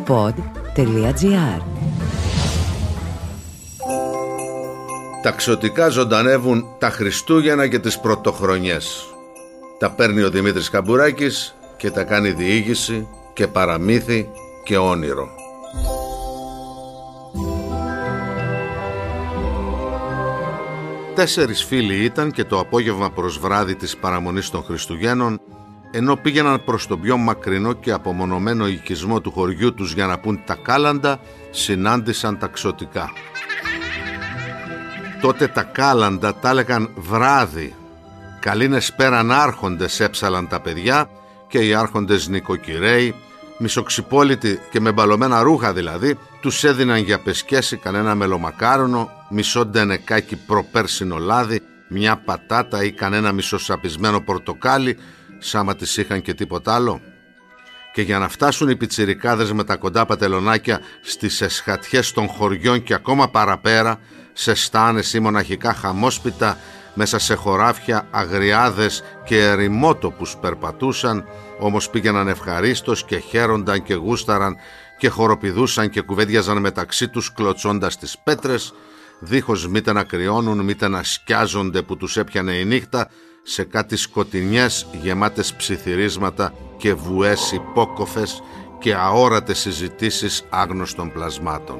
alphabetpod.gr. Ταξιωτικά ζωντανεύουν τα Χριστούγεννα και τις πρωτοχρονιές. Τα παίρνει ο Δημήτρης Καμπουράκης και τα κάνει διήγηση και παραμύθι και όνειρο. Τέσσερις φίλοι ήταν και το απόγευμα προς βράδυ της παραμονής των Χριστουγέννων, ενώ πήγαιναν προς τον πιο μακρινό και απομονωμένο οικισμό του χωριού τους για να πουν τα κάλαντα, συνάντησαν ταξιωτικά. Τότε τα κάλαντα τα έλεγαν βράδυ. Καλήνες πέραν άρχοντες έψαλαν τα παιδιά και οι άρχοντες νοικοκυρέοι, μισοξυπόλοιτοι και με μπαλωμένα ρούχα δηλαδή, τους έδιναν για πεσκέση κανένα μελομακάρονο, μισό ντενεκάκι προπέρσινο λάδι, μια πατάτα ή κανένα μισοσαπισμένο πορτοκάλι, σάμα τις είχαν και τίποτα άλλο. Και για να φτάσουν οι πιτσιρικάδες με τα κοντά πατελονάκια στις εσχατιές των χωριών και ακόμα παραπέρα, σε στάνες ή μοναχικά χαμόσπιτα, μέσα σε χωράφια αγριάδες και ερημότοπους περπατούσαν, όμως πήγαιναν ευχαρίστως και χαίρονταν και γούσταραν και χοροπηδούσαν και κουβέντιαζαν μεταξύ τους κλωτσώντας τις πέτρες, δίχως μήτε να κρυώνουν μήτε να σκιάζονται που τους έπιανε η νύχτα σε κάτι σκοτεινιές γεμάτες ψιθυρίσματα και βουές υπόκοφες και αόρατες συζητήσεις άγνωστων πλασμάτων.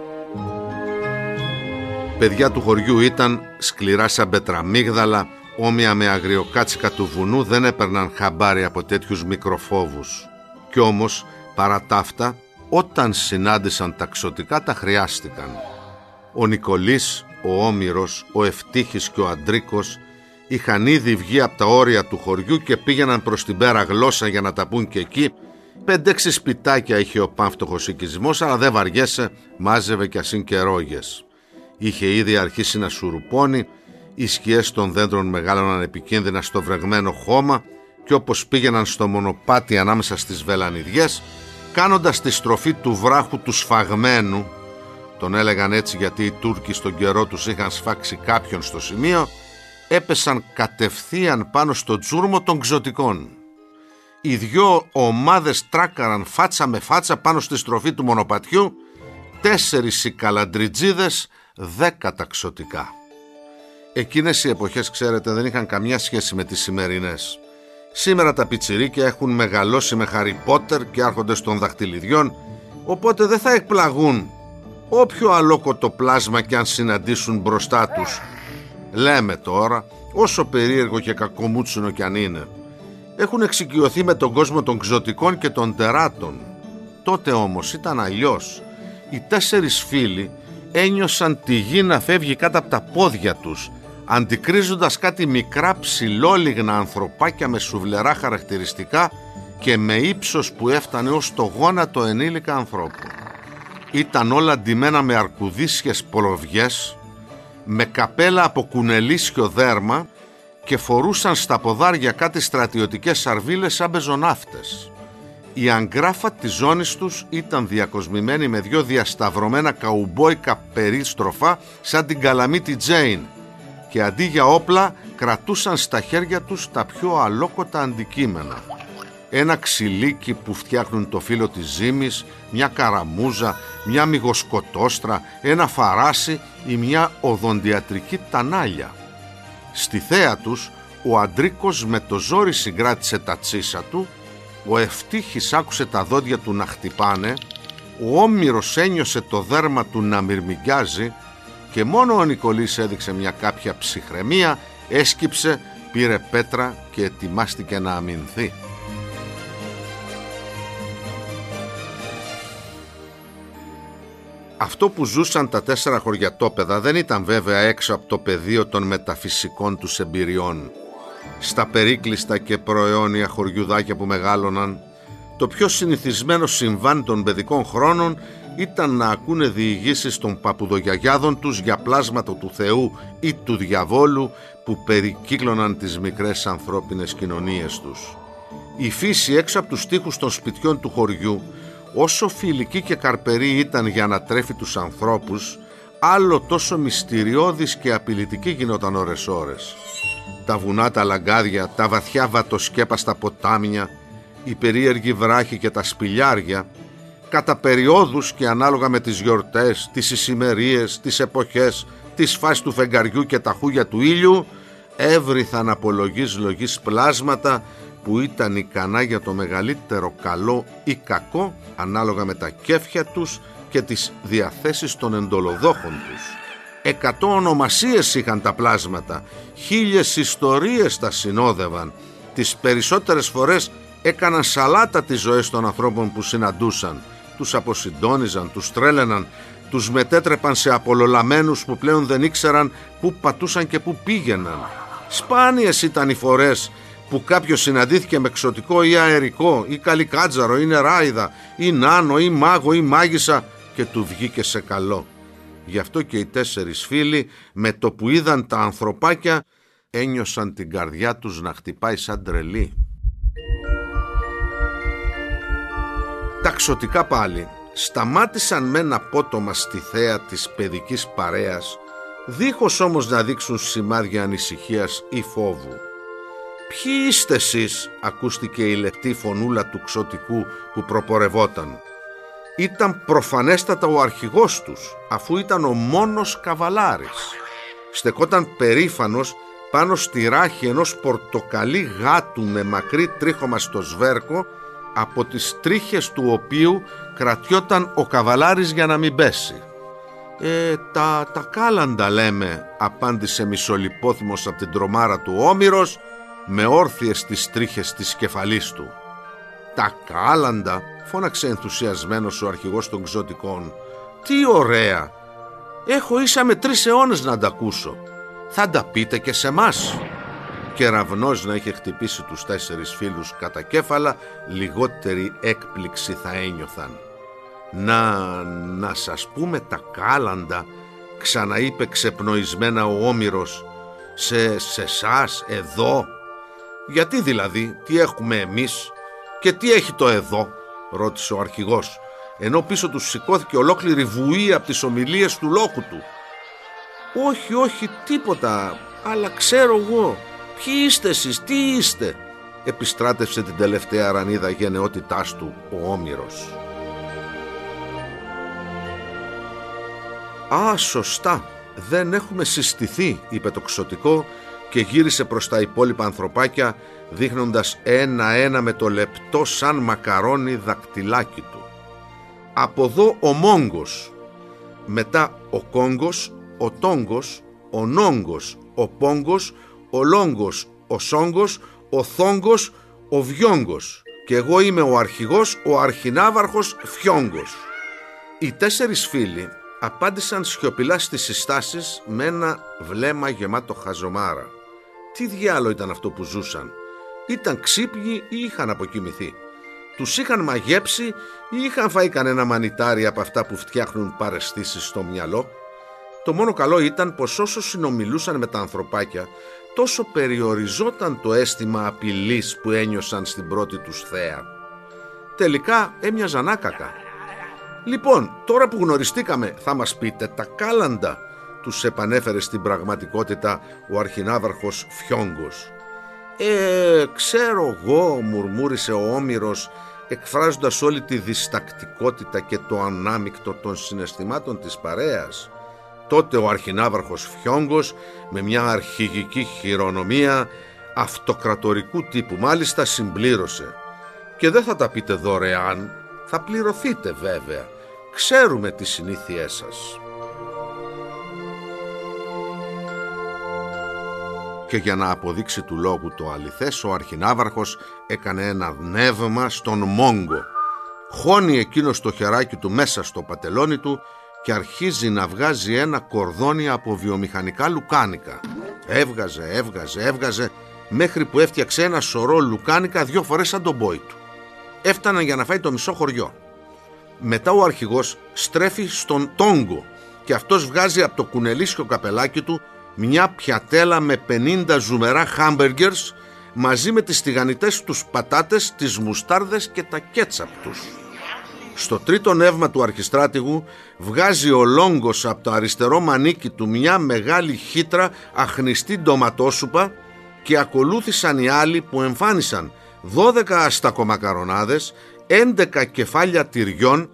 Παιδιά του χωριού ήταν σκληρά σαν πετραμίγδαλα, όμοια με αγριοκάτσικα του βουνού, δεν έπαιρναν χαμπάρι από τέτοιους μικροφόβους. Κι όμως, παρά ταύτα, όταν συνάντησαν ταξιωτικά τα χρειάστηκαν. Ο Νικολής, ο Όμηρος, ο Ευτύχης και ο Αντρίκος είχαν ήδη βγει από τα όρια του χωριού και πήγαιναν προς την πέρα γλώσσα για να τα πούν και εκεί. 5-6 σπιτάκια είχε ο πάμφτωχος οικισμός, αλλά δεν βαριέσαι, μάζευε κι ασύν και ρόγες. Είχε ήδη αρχίσει να σουρουπώνει, οι σκιές των δέντρων μεγάλωναν επικίνδυνα στο βρεγμένο χώμα και όπως πήγαιναν στο μονοπάτι ανάμεσα στις βελανιδιές, κάνοντας τη στροφή του βράχου του σφαγμένου, τον έλεγαν έτσι γιατί οι Τούρκοι στον καιρό τους είχαν σφάξει κάποιον στο σημείο, έπεσαν κατευθείαν πάνω στο τζούρμο των ξωτικών. Οι δυο ομάδες τράκαραν φάτσα με φάτσα πάνω στη στροφή του μονοπατιού, 4 οι καλαντριτζίδες, 10 ταξιωτικά. Εκείνες οι εποχές, ξέρετε, δεν είχαν καμιά σχέση με τις σημερινές. Σήμερα τα πιτσιρίκια έχουν μεγαλώσει με Χάρι Πότερ και άρχοντες των δαχτυλιδιών, οπότε δεν θα εκπλαγούν όποιο αλόκοτο πλάσμα κι αν συναντήσουν μπροστά τους. Λέμε τώρα, όσο περίεργο και κακομούτσινο κι αν είναι. Έχουν εξοικειωθεί με τον κόσμο των ξωτικών και των τεράτων. Τότε όμως ήταν αλλιώς. Οι 4 φίλοι ένιωσαν τη γη να φεύγει κάτω από τα πόδια τους, αντικρίζοντας κάτι μικρά ψηλόλιγνα ανθρωπάκια με σουβλερά χαρακτηριστικά και με ύψος που έφτανε ως το γόνατο ενήλικα ανθρώπου. Ήταν όλα ντυμένα με αρκουδίσιες πολοβιές, με καπέλα από κουνελίσιο δέρμα και φορούσαν στα ποδάρια κάτι στρατιωτικές σαρβίλες σαν πεζοναύτες. Η αγκράφα της ζώνης τους ήταν διακοσμημένη με 2 διασταυρωμένα καουμπόικα περίστροφα σαν την Καλαμίτη Τζέιν και αντί για όπλα κρατούσαν στα χέρια τους τα πιο αλόκοτα αντικείμενα. Ένα ξυλίκι που φτιάχνουν το φύλλο της ζύμης, μια καραμούζα, μια μυγοσκοτόστρα, ένα φαράσι ή μια οδοντιατρική τανάλια. Στη θέα τους ο Αντρίκος με το ζόρι συγκράτησε τα τσίσα του, ο Ευτύχης άκουσε τα δόντια του να χτυπάνε, ο Όμηρος ένιωσε το δέρμα του να μυρμηγκιάζει και μόνο ο Νικολής έδειξε μια κάποια ψυχραιμία, έσκυψε, πήρε πέτρα και ετοιμάστηκε να αμυνθεί. Αυτό που ζούσαν τα 4 χωριατόπεδα δεν ήταν βέβαια έξω από το πεδίο των μεταφυσικών τους εμπειριών. Στα περίκλειστα και προαιώνια χωριουδάκια που μεγάλωναν, το πιο συνηθισμένο συμβάν των παιδικών χρόνων ήταν να ακούνε διηγήσεις των παπουδογιαγιάδων τους για πλάσματα του Θεού ή του διαβόλου που περικύκλωναν τις μικρές ανθρώπινες κοινωνίες τους. Η φύση έξω από τους τοίχους των σπιτιών του χωριού, όσο φιλική και καρπερή ήταν για να τρέφει τους ανθρώπους, άλλο τόσο μυστηριώδης και απειλητική γινόταν ώρες-ώρες. Τα βουνά, τα λαγκάδια, τα βαθιά βατοσκέπαστα ποτάμια, οι περίεργοι βράχοι και τα σπηλιάρια, κατά περιόδους και ανάλογα με τις γιορτές, τις ησημερίες, τις εποχές, τις φάσεις του φεγγαριού και τα χούγια του ήλιου, έβριθαν απολογής λογής πλάσματα που ήταν ικανά για το μεγαλύτερο καλό ή κακό ανάλογα με τα κέφια τους και τις διαθέσεις των εντολοδόχων τους. 100 ονομασίες είχαν τα πλάσματα, 1000 ιστορίες τα συνόδευαν. Τις περισσότερες φορές έκαναν σαλάτα τις ζωές των ανθρώπων που συναντούσαν. Τους αποσυντόνιζαν, τους τρέλαιναν, τους μετέτρεπαν σε απολολαμένους που πλέον δεν ήξεραν πού πατούσαν και πού πήγαιναν. Σπάνιες ήταν οι φορές που κάποιος συναντήθηκε με εξωτικό ή αερικό ή καλικάτζαρο ή νεράιδα ή νάνο ή μάγο ή μάγισσα και του βγήκε σε καλό. Γι' αυτό και οι 4 φίλοι με το που είδαν τα ανθρωπάκια ένιωσαν την καρδιά τους να χτυπάει σαν τρελή. Τα ξωτικά πάλι σταμάτησαν με ένα απότομα στη θέα της παιδικής παρέας, δίχως όμως να δείξουν σημάδια ανησυχίας ή φόβου. «Ποιοι είστε εσείς?» ακούστηκε η λεπτή φωνούλα του ξωτικού που προπορευόταν. Ήταν προφανέστατα ο αρχηγός τους, αφού ήταν ο μόνος καβαλάρης. Στεκόταν περήφανος πάνω στη ράχη ενός πορτοκαλί γάτου με μακρύ τρίχωμα στο σβέρκο, από τις τρίχες του οποίου κρατιόταν ο καβαλάρης για να μην πέσει. Τα κάλαντα λέμε», απάντησε μισολιπόθυμος από την τρομάρα του Όμηρος, με όρθιες τις τρίχες της κεφαλής του. «Τα κάλαντα», φώναξε ενθουσιασμένος ο αρχηγός των ξωτικών. «Τι ωραία! Έχω ίσα με 3 αιώνες να τα ακούσω. Θα τα πείτε και σε μας?» Κεραυνός να είχε χτυπήσει τους 4 φίλους κατά κέφαλα, λιγότερη έκπληξη θα ένιωθαν. Να σας πούμε τα κάλαντα», ξαναείπε ξεπνοισμένα ο Όμηρος. Σε εσάς εδώ?» «Γιατί δηλαδή, τι έχουμε εμείς και τι έχει το εδώ?» ρώτησε ο αρχηγός, ενώ πίσω του σηκώθηκε ολόκληρη βουή από τις ομιλίες του λόγου του. Όχι, τίποτα, αλλά ξέρω εγώ. Ποιοι είστε εσείς, τι είστε?» επιστράτευσε την τελευταία ρανίδα γενναιότητάς του ο Όμηρος. «Α, σωστά, δεν έχουμε συστηθεί», είπε το ξωτικό και γύρισε προς τα υπόλοιπα ανθρωπάκια, δείχνοντας ένα-ένα με το λεπτό σαν μακαρόνι δακτυλάκι του. «Από εδώ ο Μόγκος, μετά ο Κόγκος, ο Τόγκος, ο Νόγκος, ο Πόγκος, ο Λόγκος, ο Σόγκος, ο Θόγκος, ο Βιόγκος και εγώ είμαι ο αρχηγός, ο αρχινάβαρχος Φιόγκος». Οι 4 φίλοι απάντησαν σιωπηλά στις συστάσεις με ένα βλέμμα γεμάτο χαζομάρα. Τι διάλο ήταν αυτό που ζούσαν? Ήταν ξύπνοι ή είχαν αποκοιμηθεί? Τους είχαν μαγέψει ή είχαν φάει κανένα μανιτάρι από αυτά που φτιάχνουν παραισθήσεις στο μυαλό? Το μόνο καλό ήταν πως όσο συνομιλούσαν με τα ανθρωπάκια, τόσο περιοριζόταν το αίσθημα απειλής που ένιωσαν στην πρώτη τους θέα. Τελικά έμοιαζαν άκακα. «Λοιπόν, τώρα που γνωριστήκαμε, θα μας πείτε τα κάλαντα?» τους επανέφερε στην πραγματικότητα ο αρχινάβαρχος Φιόγκος. Ξέρω εγώ», μουρμούρισε ο Όμηρος, εκφράζοντας όλη τη διστακτικότητα και το ανάμεικτο των συναισθημάτων της παρέας. Τότε ο αρχινάβαρχος Φιόγκος, με μια αρχηγική χειρονομία αυτοκρατορικού τύπου μάλιστα, συμπλήρωσε. «Και δεν θα τα πείτε δωρεάν, θα πληρωθείτε βέβαια. Ξέρουμε τις συνήθειές σας». Και για να αποδείξει του λόγου το αληθές, ο αρχινάβαρχος έκανε ένα νεύμα στον Μόγκο. Χώνει εκείνος το χεράκι του μέσα στο πατελόνι του και αρχίζει να βγάζει ένα κορδόνι από βιομηχανικά λουκάνικα. Έβγαζε μέχρι που έφτιαξε ένα σωρό λουκάνικα 2 φορές σαν τον πόη του. Έφταναν για να φάει το μισό χωριό. Μετά ο αρχηγός στρέφει στον Τόγκο και αυτός βγάζει από το κουνελίσιο καπελάκι του μια πιατέλα με 50 ζουμερά χάμπεργκερς μαζί με τις τηγανιτές τους πατάτες, τις μουστάρδες και τα κέτσαπ τους. Στο τρίτο νεύμα του αρχιστράτηγου βγάζει ο Λόγκος από το αριστερό μανίκι του μια μεγάλη χύτρα αχνιστή ντοματόσουπα και ακολούθησαν οι άλλοι που εμφάνισαν 12 αστακομακαρονάδες, 11 κεφάλια τυριών,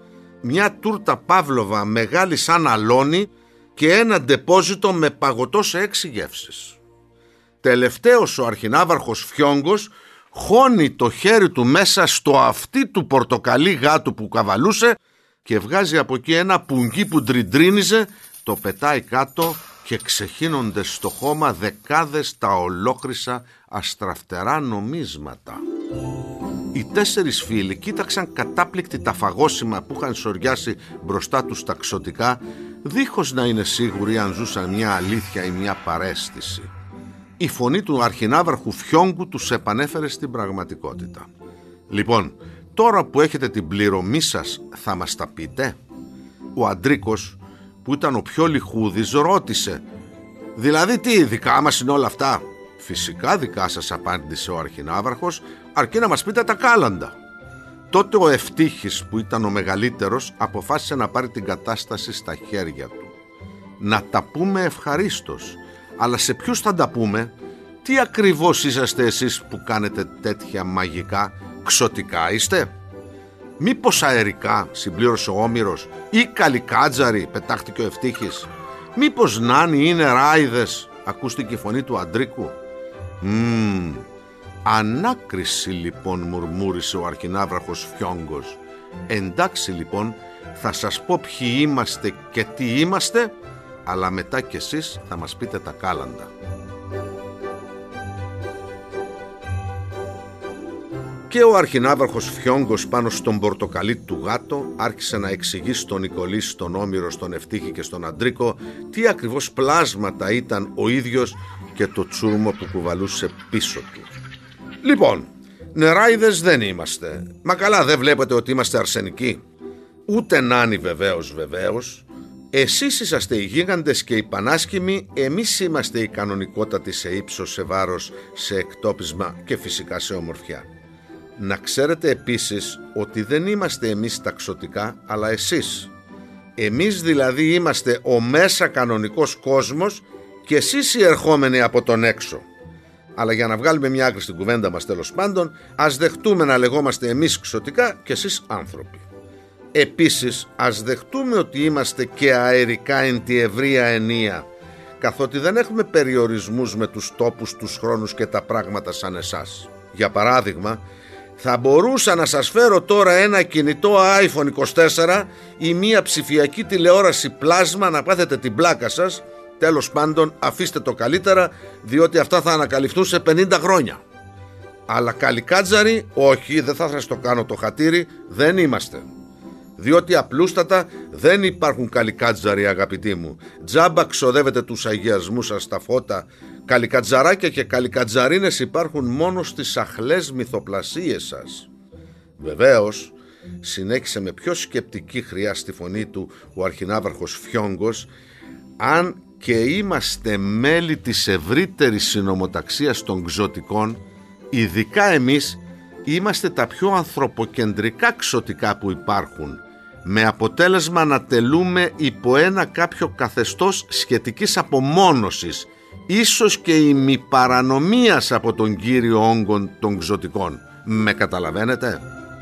μια τούρτα παύλοβα μεγάλη σαν αλόνι και ένα ντεπόζιτο με παγωτό σε 6 γεύσεις. Τελευταίος ο αρχινάβαρχος Φιόγκος χώνει το χέρι του μέσα στο αυτί του πορτοκαλί γάτου που καβαλούσε και βγάζει από εκεί ένα πουγγί που ντριντρίνιζε, το πετάει κάτω και ξεχύνονται στο χώμα δεκάδες τα ολόχρυσα αστραφτερά νομίσματα. Οι 4 φίλοι κοίταξαν κατάπληκτοι τα φαγόσιμα που είχαν σωριάσει μπροστά τους τα ξωτικά, δίχως να είναι σίγουροι αν ζούσαν μια αλήθεια ή μια παρέστηση. Η φωνή του αρχινάβαρχου Φιόγκου τους επανέφερε στην πραγματικότητα. «Λοιπόν, τώρα που έχετε την πληρωμή σας, θα μας τα πείτε?» Ο Αντρίκος, που ήταν ο πιο λιχούδης, ρώτησε: «Δηλαδή τι, δικά μας είναι όλα αυτά?» «Φυσικά δικά σας», απάντησε ο αρχινάβαρχος, «αρκεί να μας πείτε τα κάλαντα». Τότε ο Ευτύχης, που ήταν ο μεγαλύτερος, αποφάσισε να πάρει την κατάσταση στα χέρια του. «Να τα πούμε ευχαρίστως, αλλά σε ποιους θα τα πούμε? Τι ακριβώς είσαστε εσείς που κάνετε τέτοια μαγικά? Ξωτικά είστε? Μήπως αερικά?» συμπλήρωσε ο Όμηρος. «Ή καλικάτζαροι?» πετάχτηκε ο Ευτύχης. «Μήπως νάνοι είναι ράιδες?» ακούστηκε η φωνή του Αντρίκου. Ανάκριση λοιπόν», μουρμούρισε ο αρχινάβραχος Φιόγκος. «Εντάξει λοιπόν, θα σας πω ποιοι είμαστε και τι είμαστε, αλλά μετά κι εσείς θα μας πείτε τα κάλαντα». Και ο αρχινάβαρχος Φιόγκος πάνω στον πορτοκαλί του γάτο άρχισε να εξηγεί στον Νικολή, στον Όμηρο, στον Ευτύχη και στον Αντρίκο τι ακριβώς πλάσματα ήταν ο ίδιος και το τσούρμο που κουβαλούσε πίσω του. «Λοιπόν, νεράιδες δεν είμαστε. Μα καλά, δεν βλέπετε ότι είμαστε αρσενικοί? Ούτε νάνοι βεβαίως. Εσείς είσαστε οι γίγαντες και οι πανάσχημοι, εμείς είμαστε οι κανονικότατοι σε ύψος, σε βάρος, σε εκτόπισμα και φυσικά σε ομορφιά. Να ξέρετε επίσης ότι δεν είμαστε εμείς τα ξωτικά, αλλά εσείς. Εμείς δηλαδή είμαστε ο μέσα κανονικός κόσμος και εσείς οι ερχόμενοι από τον έξω. Αλλά για να βγάλουμε μια άκρη στην κουβέντα μας, τέλος πάντων, ας δεχτούμε να λεγόμαστε εμείς ξωτικά και εσείς άνθρωποι. Επίσης, ας δεχτούμε ότι είμαστε και αερικά εν τη ευρεία ενία, καθότι δεν έχουμε περιορισμούς με τους τόπους, τους χρόνους και τα πράγματα σαν εσάς. Για παράδειγμα, θα μπορούσα να σας φέρω τώρα ένα κινητό iPhone 24 ή μια ψηφιακή τηλεόραση πλάσμα να πάθετε την πλάκα σας. Τέλος πάντων, αφήστε το καλύτερα, διότι αυτά θα ανακαλυφθούν σε 50 χρόνια. Αλλά καλικάτζαροι, όχι, δεν θα σας το κάνω το χατήρι, δεν είμαστε. Διότι απλούστατα δεν υπάρχουν καλικάτζαροι, αγαπητοί μου. Τζάμπα ξοδεύετε τους αγιασμούς σας στα φώτα. Καλικατζαράκια και καλικατζαρίνες υπάρχουν μόνο στις αχλές μυθοπλασίες σας. Βεβαίως, συνέχισε με πιο σκεπτική χρειά στη φωνή του ο αρχινάβαρχος Φιόγκος, αν και είμαστε μέλη της ευρύτερης συνομοταξίας των ξωτικών, ειδικά εμείς είμαστε τα πιο ανθρωποκεντρικά ξωτικά που υπάρχουν, με αποτέλεσμα να τελούμε υπό ένα κάποιο καθεστώς σχετικής απομόνωσης, ίσως και ημιπαρανομίας από τον κύριο όγκον των ξωτικών. Με καταλαβαίνετε?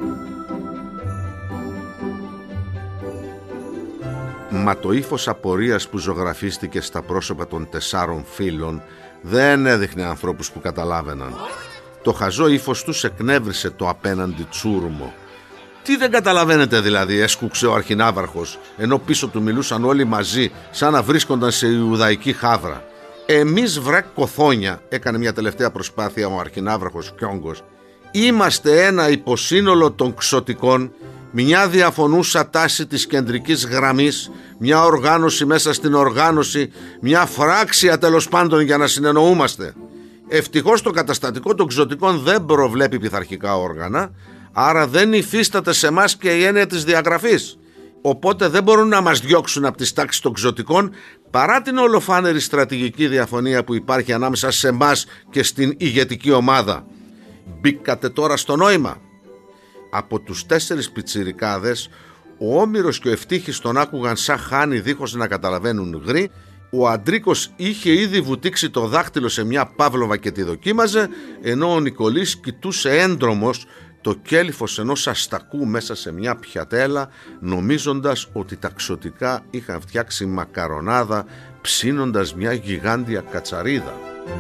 Μα το ύφος απορίας που ζωγραφίστηκε στα πρόσωπα των 4 φίλων δεν έδειχνε ανθρώπους που καταλάβαιναν. Το χαζό ύφος τους εκνεύρισε το απέναντι τσούρμο. «Τι δεν καταλαβαίνετε δηλαδή?» έσκουξε ο αρχινάβαρχος, ενώ πίσω του μιλούσαν όλοι μαζί σαν να βρίσκονταν σε Ιουδαϊκή χάβρα. «Εμείς βρε κοθόνια», έκανε μια τελευταία προσπάθεια ο αρχινάβαρχος Φιόγκος, «είμαστε ένα υποσύνολο των ξωτικών, μια διαφωνούσα τάση της κεντρικής γραμμής, μια οργάνωση μέσα στην οργάνωση, μια φράξια τέλος πάντων για να συνεννοούμαστε. Ευτυχώς το καταστατικό των ξωτικών δεν προβλέπει πειθαρχικά όργανα, άρα δεν υφίσταται σε μας και η έννοια της διαγραφής. Οπότε δεν μπορούν να μας διώξουν από τις τάξεις των ξωτικών, παρά την ολοφάνερη στρατηγική διαφωνία που υπάρχει ανάμεσα σε εμάς και στην ηγετική ομάδα. Μπήκατε τώρα στο νόημα?» Από τους 4 πιτσιρικάδες, ο Όμηρος και ο Ευτύχης τον άκουγαν σαν χάνι δίχως να καταλαβαίνουν γρή. Ο Αντρίκος είχε ήδη βουτήξει το δάχτυλο σε μια παύλοβα και τη δοκίμαζε, ενώ ο Νικολής κοιτούσε έντρομος το κέλυφος ενός αστακού μέσα σε μια πιατέλα, νομίζοντας ότι τα ξωτικά είχαν φτιάξει μακαρονάδα ψήνοντας μια γιγάντια κατσαρίδα.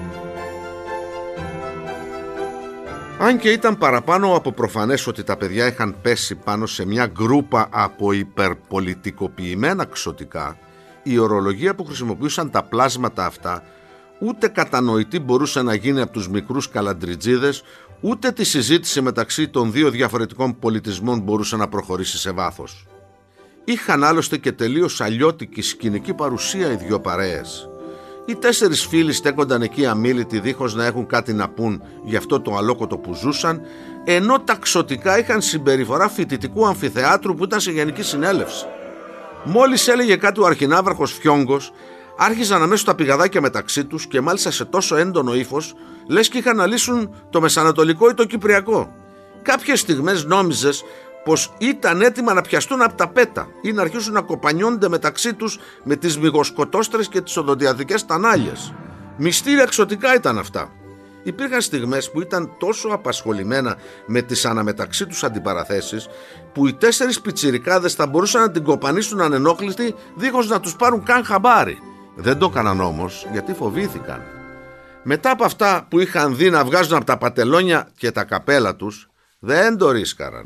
Αν και ήταν παραπάνω από προφανές ότι τα παιδιά είχαν πέσει πάνω σε μια γκρούπα από υπερπολιτικοποιημένα ξωτικά, η ορολογία που χρησιμοποιούσαν τα πλάσματα αυτά ούτε κατανοητή μπορούσε να γίνει από τους μικρούς καλαντριτζίδες, ούτε τη συζήτηση μεταξύ των δύο διαφορετικών πολιτισμών μπορούσε να προχωρήσει σε βάθος. Είχαν άλλωστε και τελείως αλλιώτικη σκηνική παρουσία οι δυο παρέες. Οι 4 φίλοι στέκονταν εκεί αμίλητοι δίχως να έχουν κάτι να πούν για αυτό το αλόκοτο που ζούσαν, ενώ τα ξωτικά είχαν συμπεριφορά φοιτητικού αμφιθεάτρου που ήταν σε γενική συνέλευση. Μόλις έλεγε κάτι ο αρχινάβαρχος Φιόγκος, άρχιζαν αμέσως τα πηγαδάκια μεταξύ τους και μάλιστα σε τόσο έντονο ύφος, λες και είχαν να λύσουν το Μεσανατολικό ή το Κυπριακό. Κάποιες στιγμές νόμιζες πως ήταν έτοιμα να πιαστούν από τα πέτα ή να αρχίσουν να κοπανιώνται μεταξύ τους με τις μυγοσκοτόστρες και τις οδοντιατρικές τανάλιες. Μυστήρια εξωτικά ήταν αυτά. Υπήρχαν στιγμές που ήταν τόσο απασχολημένα με τις αναμεταξύ τους αντιπαραθέσεις που οι 4 πιτσιρικάδες θα μπορούσαν να την κοπανίσουν ανενόχλητοι δίχως να τους πάρουν καν χαμπάρι. Δεν το έκαναν όμως γιατί φοβήθηκαν. Μετά από αυτά που είχαν δει να βγάζουν από τα πατελόνια και τα καπέλα τους, δεν το ρίσκαραν.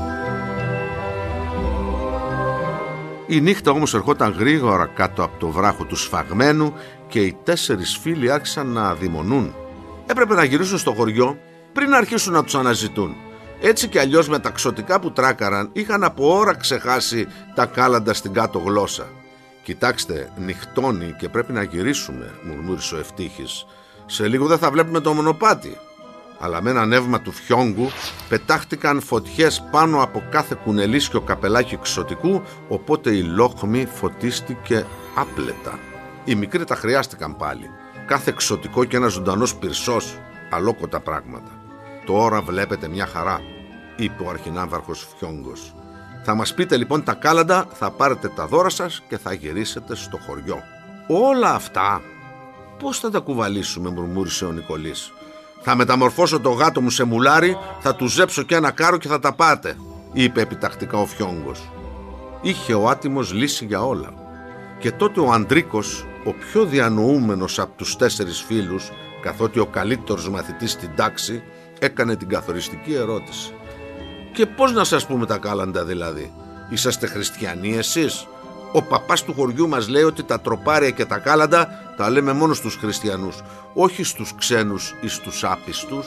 Η νύχτα όμως ερχόταν γρήγορα κάτω από το βράχο του σφαγμένου και οι 4 φίλοι άρχισαν να αδειμονούν. Έπρεπε να γυρίσουν στο χωριό πριν να αρχίσουν να τους αναζητούν. Έτσι κι αλλιώς με τα ξωτικά που τράκαραν είχαν από ώρα ξεχάσει τα κάλαντα στην κάτω γλώσσα. «Κοιτάξτε, νυχτώνει και πρέπει να γυρίσουμε», μουρμούρισε ο Ευτύχης. «Σε λίγο δεν θα βλέπουμε το μονοπάτι». Αλλά με ένα νεύμα του Φιόγκου πετάχτηκαν φωτιές πάνω από κάθε κουνελίσιο καπελάκι ξωτικού, οπότε η λόχμη φωτίστηκε άπλετα. Οι μικροί τα χρειάστηκαν πάλι. Κάθε ξωτικό και ένα ζωντανός πυρσός, αλόκοτα πράγματα. «Τώρα βλέπετε μια χαρά», είπε ο αρχινάβαρχος Φιόγκος. «Θα μας πείτε λοιπόν τα κάλαντα, θα πάρετε τα δώρα σας και θα γυρίσετε στο χωριό». «Όλα αυτά πώς θα τα κουβαλήσουμε?» μουρμούρισε ο Νικολής. «Θα μεταμορφώσω το γάτο μου σε μουλάρι, θα του ζέψω και ένα κάρο και θα τα πάτε», είπε επιτακτικά ο Φιόγκος. Είχε ο άτιμος λύση για όλα. Και τότε ο Αντρίκος, ο πιο διανοούμενος από τους 4 φίλους, καθότι ο καλύτερος μαθητής στην τάξη, έκανε την καθοριστική ερώτηση. «Και πώς να σας πούμε τα κάλαντα δηλαδή? Είσαστε χριστιανοί εσείς? Ο παπάς του χωριού μας λέει ότι τα τροπάρια και τα κάλαντα τα λέμε μόνο στους χριστιανούς, όχι στους ξένους ή στους άπιστους».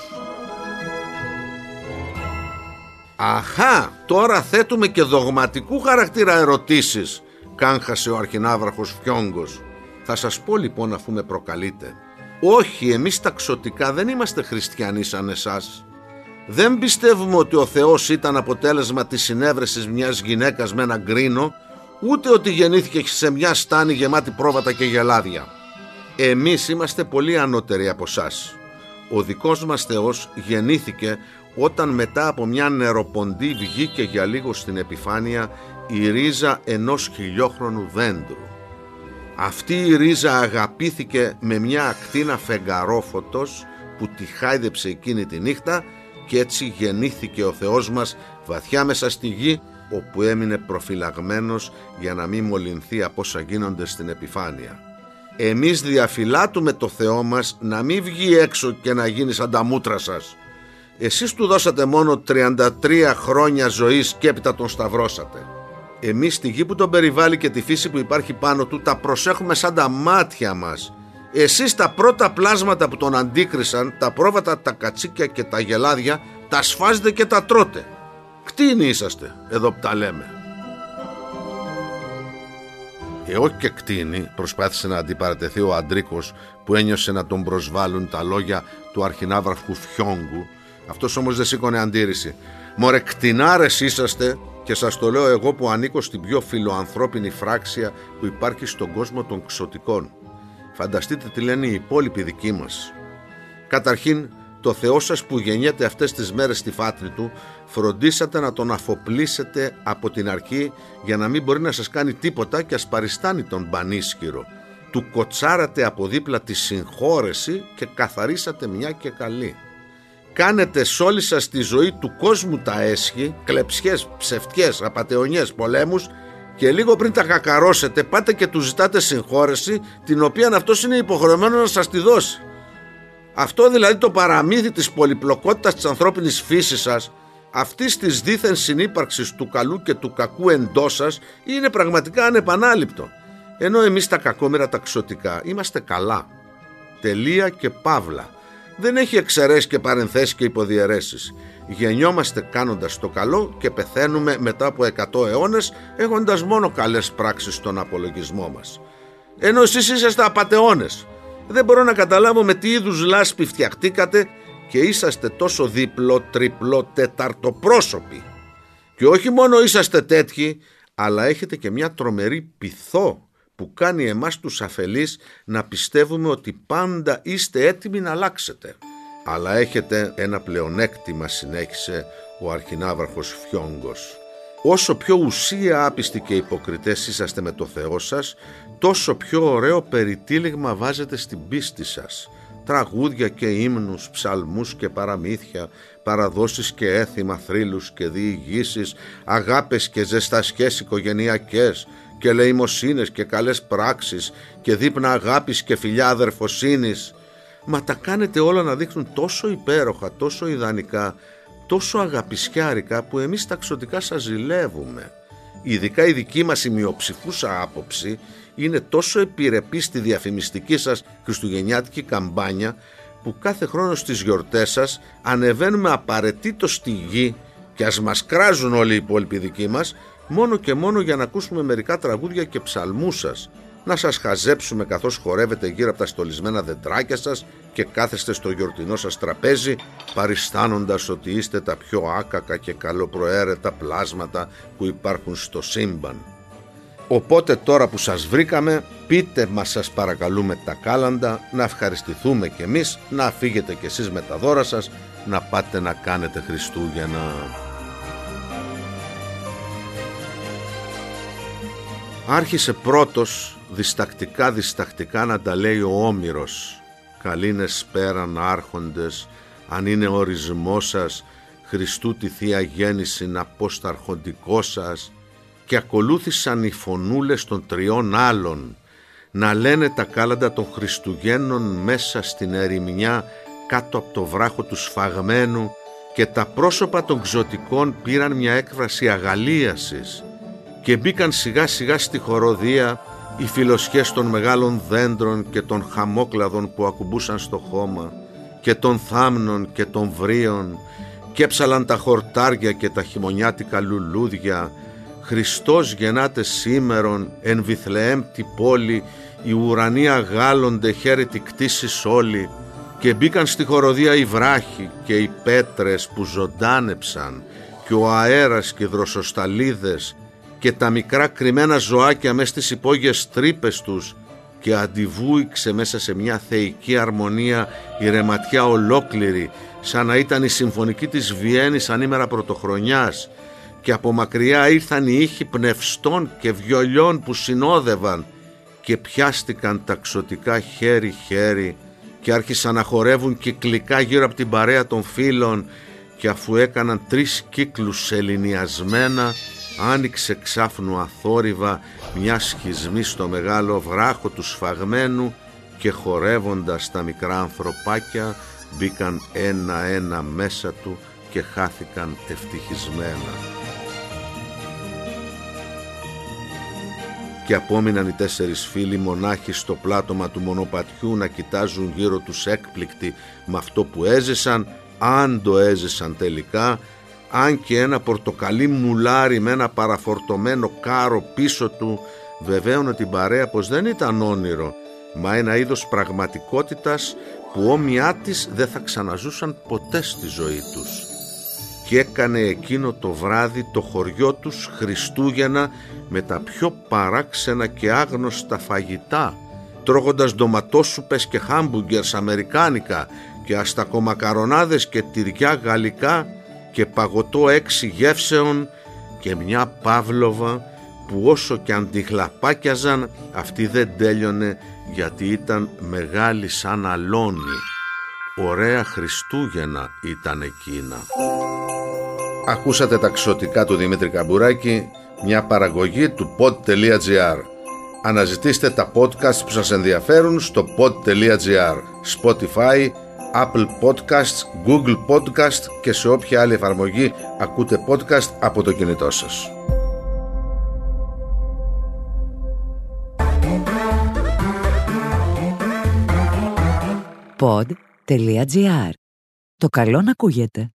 «Αχά, τώρα θέτουμε και δογματικού χαρακτήρα ερωτήσεις», κάγχασε ο αρχινάβραχος Φιόγκος. «Θα σας πω λοιπόν αφού με προκαλείτε. Όχι, εμείς τα ξωτικά δεν είμαστε χριστιανοί σαν εσάς. Δεν πιστεύουμε ότι ο Θεός ήταν αποτέλεσμα της συνέβρεσης μιας γυναίκας με ένα γκρίνο, ούτε ότι γεννήθηκε σε μια στάνη γεμάτη πρόβατα και γελάδια. Εμείς είμαστε πολύ ανώτεροι από εσάς. Ο δικός μας Θεός γεννήθηκε όταν μετά από μια νεροποντή βγήκε για λίγο στην επιφάνεια η ρίζα ενός χιλιόχρονου δέντρου. Αυτή η ρίζα αγαπήθηκε με μια ακτίνα φεγγαρόφωτος που τη χάιδεψε εκείνη τη νύχτα και έτσι γεννήθηκε ο Θεός μας βαθιά μέσα στη γη, όπου έμεινε προφυλαγμένος για να μην μολυνθεί από όσα γίνονται στην επιφάνεια. Εμείς διαφυλάτουμε το Θεό μας να μην βγει έξω και να γίνει σαν τα μούτρα σας. Εσείς του δώσατε μόνο 33 χρόνια ζωής και έπειτα τον σταυρώσατε. Εμείς τη γη που τον περιβάλλει και τη φύση που υπάρχει πάνω του τα προσέχουμε σαν τα μάτια μας. Εσείς τα πρώτα πλάσματα που τον αντίκρισαν, τα πρόβατα, τα κατσίκια και τα γελάδια, τα σφάζετε και τα τρώτε. Κτήνοι είσαστε, εδώ που τα λέμε». Όχι και κτήνοι, προσπάθησε να αντιπαρατεθεί ο Αντρίκος, που ένιωσε να τον προσβάλλουν τα λόγια του αρχινάβραχου Φιόγκου. Αυτός όμως δεν σήκωνε αντίρρηση. «Μωρέ, κτηνάρες είσαστε, και σας το λέω εγώ που ανήκω στην πιο φιλοανθρώπινη φράξια που υπάρχει στον κόσμο των ξωτικών. Φανταστείτε τι λένε οι υπόλοιποι δικοί μας. Καταρχήν, το Θεό σας που γεννιέται αυτές τις μέρες στη φάτρη του, φροντίσατε να τον αφοπλίσετε από την αρχή για να μην μπορεί να σας κάνει τίποτα και ας παριστάνει τον πανίσχυρο. Του κοτσάρατε από δίπλα τη συγχώρεση και καθαρίσατε μια και καλή. κάνετε σ' όλη σας τη ζωή του κόσμου τα έσχη, κλεψιές, ψευτιές, απατεωνιές, πολέμους, και λίγο πριν τα κακαρώσετε πάτε και του ζητάτε συγχώρεση, την οποία αυτός είναι υποχρεωμένο να σας τη δώσει. Αυτό δηλαδή το παραμύθι της πολυπλοκότητας της ανθρώπινης φύσης σας, αυτής της δίθεν συνύπαρξης του καλού και του κακού εντός σας, είναι πραγματικά ανεπανάληπτο. Ενώ εμείς τα κακόμοιρα τα ξωτικά είμαστε καλά. Τελεία και παύλα. Δεν έχει εξαιρέσεις και παρενθέσεις και υποδιαιρέσεις. Γεννιόμαστε κάνοντας το καλό και πεθαίνουμε μετά από 100 αιώνες έχοντας μόνο καλές πράξεις στον απολογισμό μας. Ενώ εσείς είσαστε απατεώνες. Δεν μπορώ να καταλάβω με τι είδους λάσπη φτιαχτήκατε και είσαστε τόσο διπλό, τριπλό, τεταρτοπρόσωποι. Και όχι μόνο είσαστε τέτοιοι, αλλά έχετε και μια τρομερή πειθό που κάνει εμάς τους αφελείς να πιστεύουμε ότι πάντα είστε έτοιμοι να αλλάξετε. Αλλά έχετε ένα πλεονέκτημα, συνέχισε ο αρχινάβαρχος Φιόγκος. Όσο πιο ουσία άπιστοι και υποκριτές είσαστε με το Θεό σας, τόσο πιο ωραίο περιτύλιγμα βάζετε στην πίστη σας. Τραγούδια και ύμνους, ψαλμούς και παραμύθια, παραδόσεις και έθιμα, θρύλους και διηγήσεις, αγάπες και ζεστασιές οικογενειακές, και ελεημοσύνες και καλές πράξεις και δείπνα αγάπης και φιλιά αδερφοσύνης. Μα τα κάνετε όλα να δείχνουν τόσο υπέροχα, τόσο ιδανικά, τόσο αγαπησιάρικα, που εμείς τα ξωτικά σας ζηλεύουμε. Ειδικά η δική μας η μειοψηφούσα άποψη είναι τόσο επιρρεπή στη διαφημιστική σας χριστουγεννιάτικη καμπάνια, που κάθε χρόνο στις γιορτές σας ανεβαίνουμε απαραίτητο στη γη και ας μας κράζουν όλοι οι υπόλοιποι δικοί μας, μόνο και μόνο για να ακούσουμε μερικά τραγούδια και ψαλμούς σας, να σας χαζέψουμε καθώς χορεύετε γύρω από τα στολισμένα δεντράκια σας και κάθεστε στο γιορτινό σας τραπέζι, παριστάνοντας ότι είστε τα πιο άκακα και καλοπροαίρετα πλάσματα που υπάρχουν στο σύμπαν. Οπότε τώρα που σας βρήκαμε, πείτε μας, σας παρακαλούμε, τα κάλαντα, να ευχαριστηθούμε κι εμείς, να φύγετε κι εσείς με τα δώρα σας, να πάτε να κάνετε Χριστούγεννα. Άρχισε πρώτος διστακτικά να τα λέει ο Όμηρος. Καλήνες πέραν άρχοντες, αν είναι ορισμό σας, Χριστού τη Θεία Γέννηση να πω στα αρχοντικό σας. Και ακολούθησαν οι φωνούλες των τριών άλλων να λένε τα κάλαντα των Χριστουγέννων μέσα στην ερημιά κάτω από το βράχο του σφαγμένου, και τα πρόσωπα των ξωτικών πήραν μια έκφραση αγαλίασης και μπήκαν σιγά σιγά στη χοροδία οι φιλοσιές των μεγάλων δέντρων και των χαμόκλαδων που ακουμπούσαν στο χώμα και των θάμνων και των βρίων, και έψαλαν τα χορτάρια και τα χειμωνιάτικα λουλούδια. Χριστός γεννάται σήμερον, εν Βιθλεέμ τη πόλη, οι ουρανοί αγάλλονται, χαίρετη κτήσεις όλοι. Και μπήκαν στη χοροδία οι βράχοι και οι πέτρες που ζωντάνεψαν, και ο αέρας και οι δροσοσταλίδες και τα μικρά κρυμμένα ζωάκια μες στις υπόγειες τρύπες τους, και αντιβούηξε μέσα σε μια θεϊκή αρμονία η ρεματιά ολόκληρη, σαν να ήταν η συμφωνική της Βιέννης ανήμερα πρωτοχρονιάς, και από μακριά ήρθαν οι ήχοι πνευστών και βιολιών που συνόδευαν, και πιάστηκαν τα ξωτικά χέρι-χέρι και άρχισαν να χορεύουν κυκλικά γύρω από την παρέα των φίλων, και αφού έκαναν 3 κύκλους ελληνιασμένα, άνοιξε ξάφνου αθόρυβα μια σχισμή στο μεγάλο βράχο του σφαγμένου, και χορεύοντας τα μικρά ανθρωπάκια μπήκαν ένα-ένα μέσα του και χάθηκαν ευτυχισμένα. Και απόμειναν οι 4 φίλοι μονάχοι στο πλάτωμα του μονοπατιού να κοιτάζουν γύρω τους έκπληκτοι με αυτό που έζησαν, αν το έζησαν τελικά, αν και ένα πορτοκαλί μουλάρι με ένα παραφορτωμένο κάρο πίσω του βεβαίωνε την παρέα πως δεν ήταν όνειρο, μα ένα είδος πραγματικότητας που όμοιά της δεν θα ξαναζούσαν ποτέ στη ζωή τους. Και έκανε εκείνο το βράδυ το χωριό τους Χριστούγεννα με τα πιο παράξενα και άγνωστα φαγητά, τρώγοντας ντοματόσουπες και χάμπουργκερς αμερικάνικα και αστακομακαρονάδες και τυριά γαλλικά και παγωτό 6 γεύσεων και μια παύλοβα που όσο και αν τη χλαπάκιαζαν αυτή δεν τέλειωνε, γιατί ήταν μεγάλη σαν αλόνι. ωραία Χριστούγεννα ήταν εκείνα. Ακούσατε τα ξωτικά του Δημήτρη Καμπουράκη, μια παραγωγή του pod.gr. Αναζητήστε τα podcast που σας ενδιαφέρουν στο pod.gr, Spotify, Apple Podcasts, Google Podcast και σε όποια άλλη εφαρμογή ακούτε podcast από το κινητό σας. Pod.gr. Το καλό να ακούγεται.